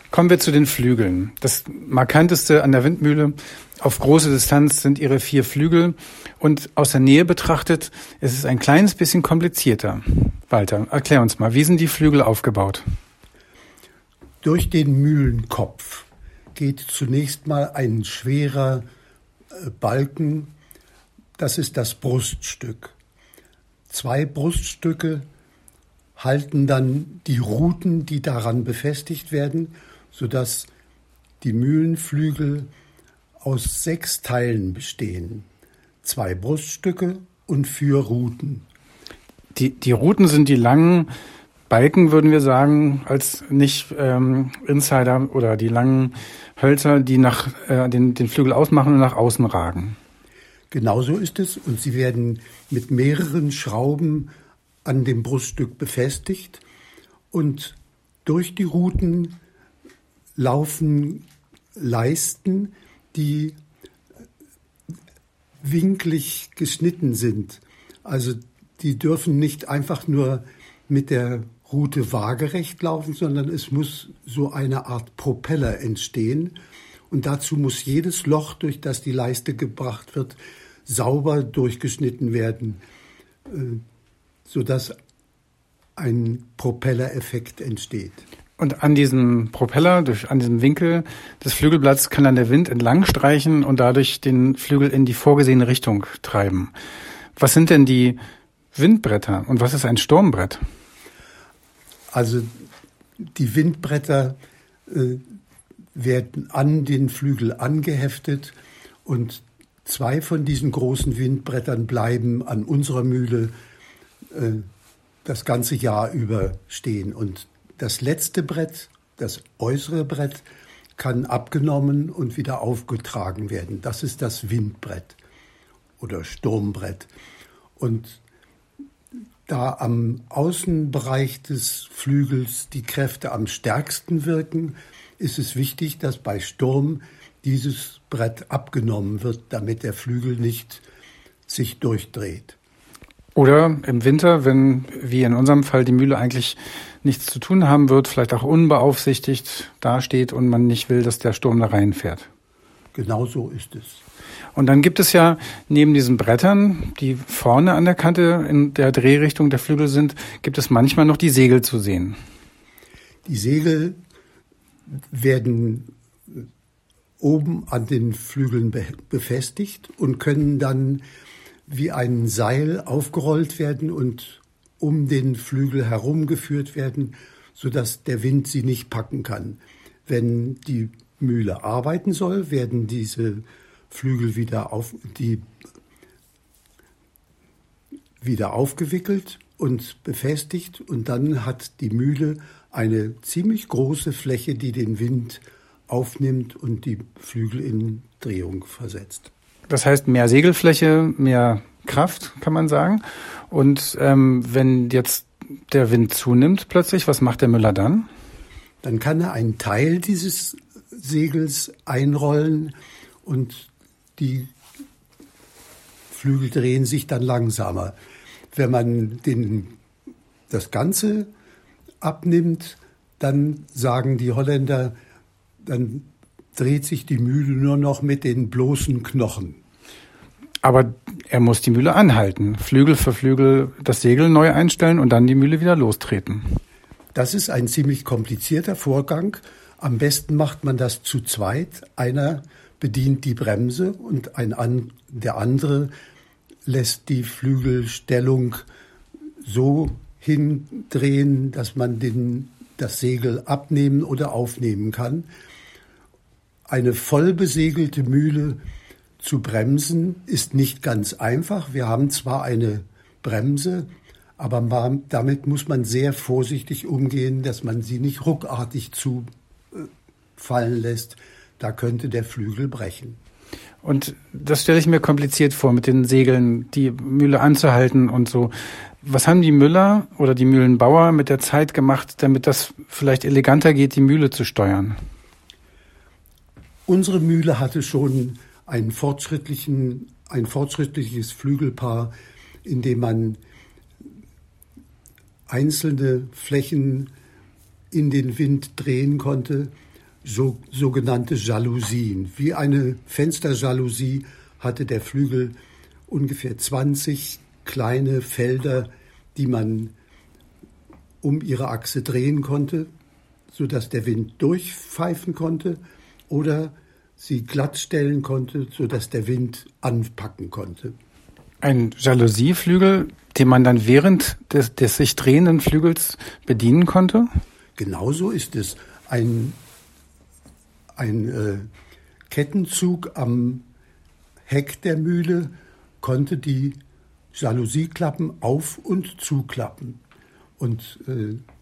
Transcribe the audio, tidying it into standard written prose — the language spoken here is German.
Kommen wir zu den Flügeln. Das Markanteste an der Windmühle auf große Distanz sind ihre 4 Flügel. Und aus der Nähe betrachtet ist es ein kleines bisschen komplizierter. Walter, erklär uns mal, wie sind die Flügel aufgebaut? Durch den Mühlenkopf geht zunächst mal ein schwerer Balken, das ist das Bruststück. 2 Bruststücke halten dann die Ruten, die daran befestigt werden, sodass die Mühlenflügel aus 6 Teilen bestehen. 2 Bruststücke und 4 Ruten. Die Ruten sind die langen Balken, würden wir sagen, als nicht Insider, oder die langen Hölzer, die nach den Flügel ausmachen und nach außen ragen. Genauso ist es, und sie werden mit mehreren Schrauben an dem Bruststück befestigt, und durch die Ruten laufen Leisten, die winklig geschnitten sind. Also die dürfen nicht einfach nur mit der Rute waagerecht laufen, sondern es muss so eine Art Propeller entstehen. Und dazu muss jedes Loch, durch das die Leiste gebracht wird, sauber durchgeschnitten werden, sodass ein Propellereffekt entsteht. Und an diesem Propeller, an diesem Winkel des Flügelblatts kann dann der Wind entlang streichen und dadurch den Flügel in die vorgesehene Richtung treiben. Was sind denn die Windbretter und was ist ein Sturmbrett? Also die Windbretter werden an den Flügel angeheftet, und 2 von diesen großen Windbrettern bleiben an unserer Mühle das ganze Jahr über stehen. Und das letzte Brett, das äußere Brett, kann abgenommen und wieder aufgetragen werden. Das ist das Windbrett oder Sturmbrett. Und da am Außenbereich des Flügels die Kräfte am stärksten wirken, ist es wichtig, dass bei Sturm dieses Brett abgenommen wird, damit der Flügel nicht sich durchdreht. Oder im Winter, wenn, wie in unserem Fall, die Mühle eigentlich nichts zu tun haben wird, vielleicht auch unbeaufsichtigt dasteht und man nicht will, dass der Sturm da reinfährt. Genau so ist es. Und dann gibt es ja neben diesen Brettern, die vorne an der Kante in der Drehrichtung der Flügel sind, gibt es manchmal noch die Segel zu sehen. Die Segel werden oben an den Flügeln befestigt und können dann wie ein Seil aufgerollt werden und um den Flügel herumgeführt werden, sodass der Wind sie nicht packen kann. Wenn die Mühle arbeiten soll, werden diese Flügel wieder aufgewickelt und befestigt, und dann hat die Mühle eine ziemlich große Fläche, die den Wind aufnimmt und die Flügel in Drehung versetzt. Das heißt, mehr Segelfläche, mehr Kraft, kann man sagen. Und wenn jetzt der Wind zunimmt plötzlich, was macht der Müller dann? Dann kann er einen Teil dieses Segels einrollen und die Flügel drehen sich dann langsamer. Wenn man das Ganze abnimmt, dann sagen die Holländer, dann dreht sich die Mühle nur noch mit den bloßen Knochen. Aber er muss die Mühle anhalten, Flügel für Flügel das Segel neu einstellen und dann die Mühle wieder lostreten. Das ist ein ziemlich komplizierter Vorgang. Am besten macht man das zu zweit. Einer bedient die Bremse und der andere lässt die Flügelstellung so hindrehen, dass man das Segel abnehmen oder aufnehmen kann. Eine voll besegelte Mühle zu bremsen ist nicht ganz einfach. Wir haben zwar eine Bremse, aber damit muss man sehr vorsichtig umgehen, dass man sie nicht ruckartig zufallen lässt. Da könnte der Flügel brechen. Und das stelle ich mir kompliziert vor, mit den Segeln die Mühle anzuhalten und so. Was haben die Müller oder die Mühlenbauer mit der Zeit gemacht, damit das vielleicht eleganter geht, die Mühle zu steuern? Unsere Mühle hatte schon ein fortschrittliches Flügelpaar, in dem man einzelne Flächen in den Wind drehen konnte. sogenannte Jalousien. Wie eine Fensterjalousie hatte der Flügel ungefähr 20 kleine Felder, die man um ihre Achse drehen konnte, sodass der Wind durchpfeifen konnte, oder sie glattstellen konnte, sodass der Wind anpacken konnte. Ein Jalousieflügel, den man dann während des sich drehenden Flügels bedienen konnte? Genauso ist es. Ein Kettenzug am Heck der Mühle konnte die Jalousie-Klappen auf- und zuklappen. Und